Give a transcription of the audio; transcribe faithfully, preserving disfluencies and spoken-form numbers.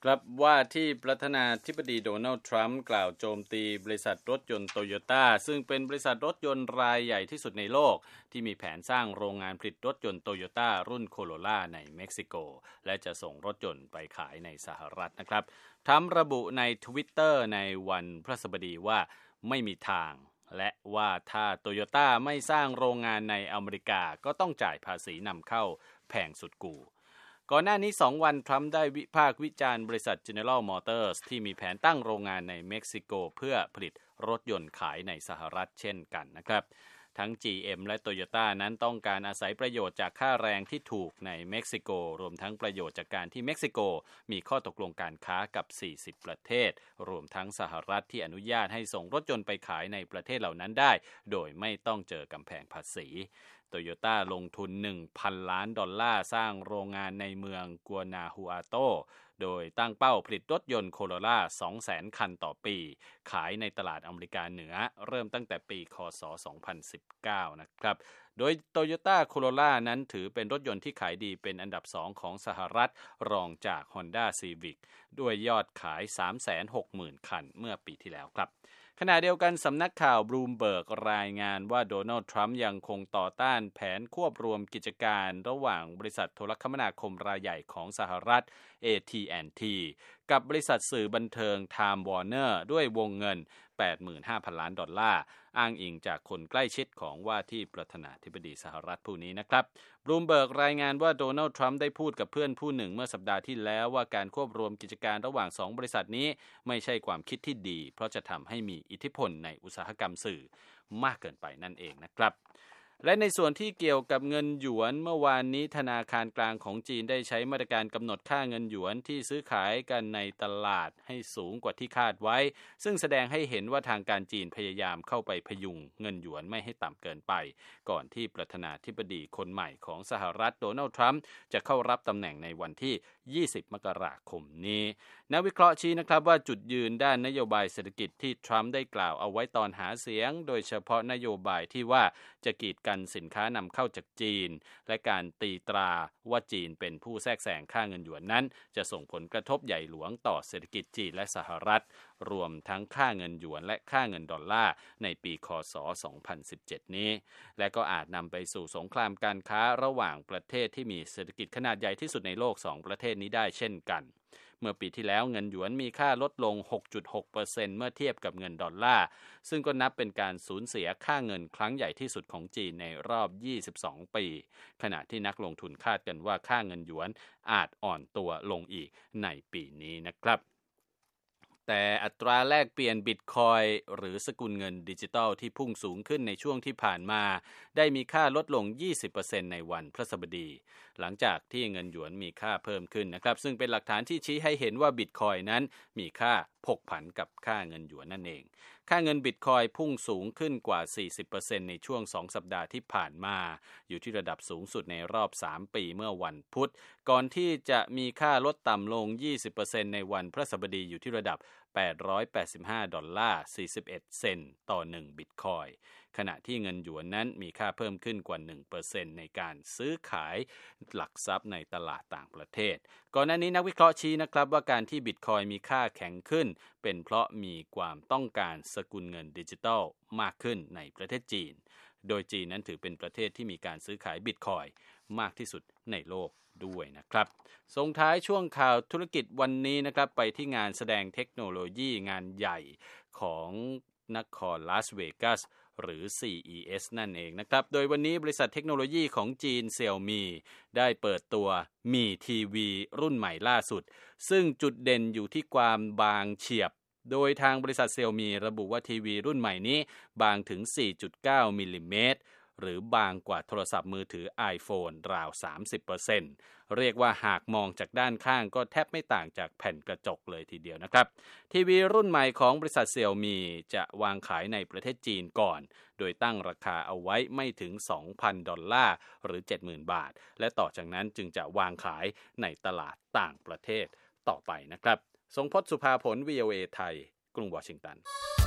ครับว่าที่ประธานาธิบดีโดนัลด์ทรัมป์กล่าวโจมตีบริษัทรถยนต์โตโยต้าซึ่งเป็นบริษัทรถยนต์รายใหญ่ที่สุดในโลกที่มีแผนสร้างโรงงานผลิตรถยนต์โตโยต้ารุ่นโคโรล่าในเม็กซิโกและจะส่งรถยนต์ไปขายในสหรัฐนะครับทรัมป์ระบุใน Twitter ในวันพฤหัสบดีว่าไม่มีทางและว่าถ้าโตโยต้าไม่สร้างโรงงานในอเมริกาก็ต้องจ่ายภาษีนำเข้าแพงสุดกูก่อนหน้านี้สองวันทรัมป์ได้วิพากษ์วิจารณ์บริษัท General Motors ที่มีแผนตั้งโรงงานในเม็กซิโกเพื่อผลิตรถยนต์ขายในสหรัฐเช่นกันนะครับทั้ง จี เอ็ม และ Toyota นั้นต้องการอาศัยประโยชน์จากค่าแรงที่ถูกในเม็กซิโกรวมทั้งประโยชน์จากการที่เม็กซิโกมีข้อตกลงการค้ากับสี่สิบประเทศรวมทั้งสหรัฐที่อนุญาตให้ส่งรถยนต์ไปขายในประเทศเหล่านั้นได้โดยไม่ต้องเจอกำแพงภาษีโตโยต้าลงทุน หนึ่งพัน ล้านดอลลาร์สร้างโรงงานในเมืองกัวนาฮูอาโตโดยตั้งเป้าผลิตรถยนต์โคโรล่า สองแสน คันต่อปีขายในตลาดอเมริกาเหนือเริ่มตั้งแต่ปีค.ศ. สองพันสิบเก้านะครับโดย Toyota Corolla นั้นถือเป็นรถยนต์ที่ขายดีเป็นอันดับสองของสหรัฐรองจาก Honda Civic ด้วยยอดขาย สามแสนหกหมื่น คันเมื่อปีที่แล้วครับขณะเดียวกันสำนักข่าวบลูมเบิร์กรายงานว่าโดนัลด์ทรัมป์ยังคงต่อต้านแผนควบรวมกิจการระหว่างบริษัทโทรคมนาคมรายใหญ่ของสหรัฐ เอ ที แอนด์ ที กับบริษัทสื่อบันเทิง Time Warner ด้วยวงเงิน แปดหมื่นห้าพัน ล้านดอลลาร์อ้างอิงจากคนใกล้ชิดของว่าที่ประธานาธิบดีสหรัฐผู้นี้นะครับบลูมเบิร์กรายงานว่าโดนัลด์ทรัมป์ได้พูดกับเพื่อนผู้หนึ่งเมื่อสัปดาห์ที่แล้วว่าการควบรวมกิจการระหว่างสองบริษัทนี้ไม่ใช่ความคิดที่ดีเพราะจะทำให้มีอิทธิพลในอุตสาหกรรมสื่อมากเกินไปนั่นเองนะครับและในส่วนที่เกี่ยวกับเงินหยวนเมื่อวานนี้ธนาคารกลางของจีนได้ใช้มาตรการกำหนดค่าเงินหยวนที่ซื้อขายกันในตลาดให้สูงกว่าที่คาดไว้ซึ่งแสดงให้เห็นว่าทางการจีนพยายามเข้าไปพยุงเงินหยวนไม่ให้ต่ำเกินไปก่อนที่ประธานาธิบดีคนใหม่ของสหรัฐโดนัลด์ทรัมป์จะเข้ารับตำแหน่งในวันที่ยี่สิบมกราคมนี้นักวิเคราะห์ชี้นะครับว่าจุดยืนด้านนโยบายเศรษฐกิจที่ทรัมป์ได้กล่าวเอาไว้ตอนหาเสียงโดยเฉพาะนโยบายที่ว่าจะกีดกันสินค้านำเข้าจากจีนและการตีตราว่าจีนเป็นผู้แทรกแซงค่าเงินหยวนนั้นจะส่งผลกระทบใหญ่หลวงต่อเศรษฐกิจจีนและสหรัฐรวมทั้งค่าเงินหยวนและค่าเงินดอลลาร์ในปีค.ศ. สองพันสิบเจ็ดนี้และก็อาจนำไปสู่สงครามการค้าระหว่างประเทศที่มีเศรษฐกิจขนาดใหญ่ที่สุดในโลกสองประเทศนี้ได้เช่นกันเมื่อปีที่แล้วเงินหยวนมีค่าลดลง หกจุดหกเปอร์เซ็นต์ เมื่อเทียบกับเงินดอลลาร์ซึ่งก็นับเป็นการสูญเสียค่าเงินครั้งใหญ่ที่สุดของจีนในรอบยี่สิบสองปีขณะที่นักลงทุนคาดกันว่าค่าเงินหยวนอาจอ่อนตัวลงอีกในปีนี้นะครับแต่อัตราแลกเปลี่ยนบิตคอยน์หรือสกุลเงินดิจิทัลที่พุ่งสูงขึ้นในช่วงที่ผ่านมาได้มีค่าลดลง ยี่สิบเปอร์เซ็นต์ ในวันพฤหัสบดีหลังจากที่เงินหยวนมีค่าเพิ่มขึ้นนะครับซึ่งเป็นหลักฐานที่ชี้ให้เห็นว่าบิตคอยน์นั้นมีค่าผกผันกับค่าเงินหยวนนั่นเองค่าเงินบิตคอยน์พุ่งสูงขึ้นกว่า สี่สิบเปอร์เซ็นต์ ในช่วงสองสัปดาห์ที่ผ่านมาอยู่ที่ระดับสูงสุดในรอบสามปีเมื่อวันพุธก่อนที่จะมีค่าลดต่ำลง ยี่สิบเปอร์เซ็นต์ ในวันพฤหัสบดีอยู่ที่ระดับแปดร้อยแปดสิบห้าดอลลาร์สี่สิบเอ็ดเซนต์ต่อหนึ่งบิตคอยน์ขณะที่เงินหยวนนั้นมีค่าเพิ่มขึ้นกว่า หนึ่งเปอร์เซ็นต์ ในการซื้อขายหลักทรัพย์ในตลาดต่างประเทศก่อนหน้านี้นักวิเคราะห์ชี้นะครับว่าการที่บิตคอยน์มีค่าแข็งขึ้นเป็นเพราะมีความต้องการสกุลเงินดิจิทัลมากขึ้นในประเทศจีนโดยจีนนั้นถือเป็นประเทศที่มีการซื้อขายบิตคอยน์มากที่สุดในโลกด้วยนะครับส่งท้ายช่วงข่าวธุรกิจวันนี้นะครับไปที่งานแสดงเทคโนโลยีงานใหญ่ของนครลาสเวกัสหรือ ซี อี เอส นั่นเองนะครับโดยวันนี้บริษัทเทคโนโลยีของจีน Xiaomi ได้เปิดตัวมี ที วี รุ่นใหม่ล่าสุดซึ่งจุดเด่นอยู่ที่ความบางเฉียบโดยทางบริษัท Xiaomi ระบุว่าทีวีรุ่นใหม่นี้บางถึง สี่จุดเก้า มิลลิเมตรหรือบางกว่าโทรศัพท์มือถือ iPhone ราว สามสิบเปอร์เซ็นต์ เรียกว่าหากมองจากด้านข้างก็แทบไม่ต่างจากแผ่นกระจกเลยทีเดียวนะครับทีวีรุ่นใหม่ของบริษัท Xiaomi จะวางขายในประเทศจีนก่อนโดยตั้งราคาเอาไว้ไม่ถึง สองพัน ดอลลาร์หรือ เจ็ดหมื่น บาทและต่อจากนั้นจึงจะวางขายในตลาดต่างประเทศต่อไปนะครับทรงพจน์ สุภาผล วี โอ เอ ไทยกรุงวอชิงตัน